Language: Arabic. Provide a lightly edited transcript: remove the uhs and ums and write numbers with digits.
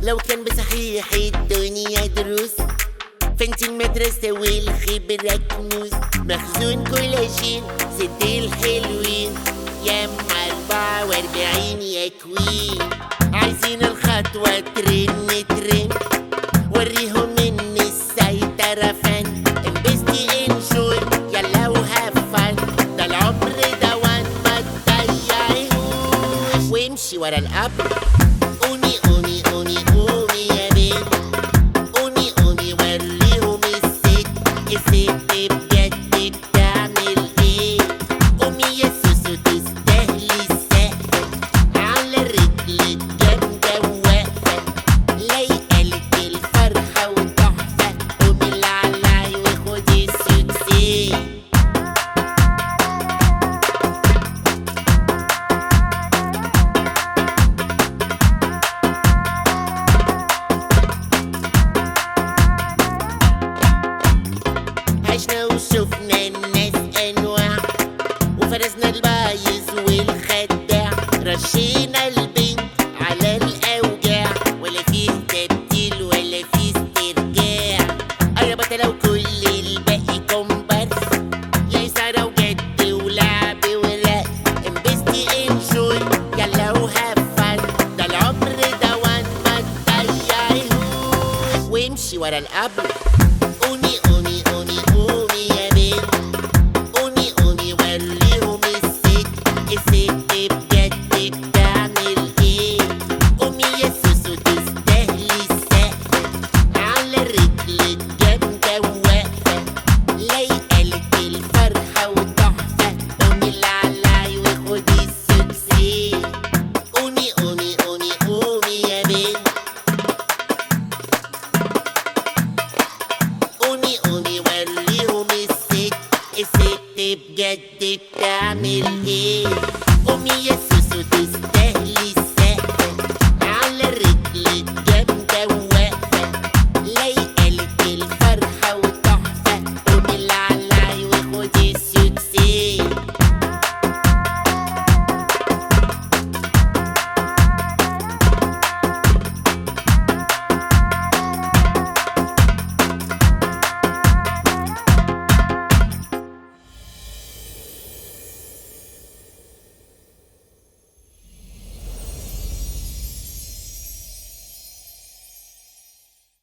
لو كان بصحيح الدنيا دروس، فانت المدرسة والخبرة كنوز، مخزون كولاجين ست الحلوين، يا 44 يا كوين. عايزين الخطوة ترن ترن، وريهم ان السيطرة فن، انبسطي انجوي يلا وهاف فن، ده العمر ده وان ما تضيعيهوش، وامشي ورا القبر. قومي قومي قومي قومي يا بنت، قومي قومي وريهم الست بجد بتعمل ايه. قومي يا سوسو تستاهلي السقف، على الرجل الجامدة واقفة، لايقالك الفرحة وتحفة، قومي العلاي وخدي السوكسي. عشنا وشوفنا الناس انواع، وفرزنا البايظ والخداع، رشينا البنت على الاوجاع، ولا فيه تبديل ولا فيه استرجاع. يا بطلة وكل الباقي كومبارس، يا إثارة وجد ولعب ورق، انبسطي انجوي يلا وهاف فن، ده العمر ده وان ما تضيعيهوش، وامشي ورا القبر. قومي قومي قومي قومي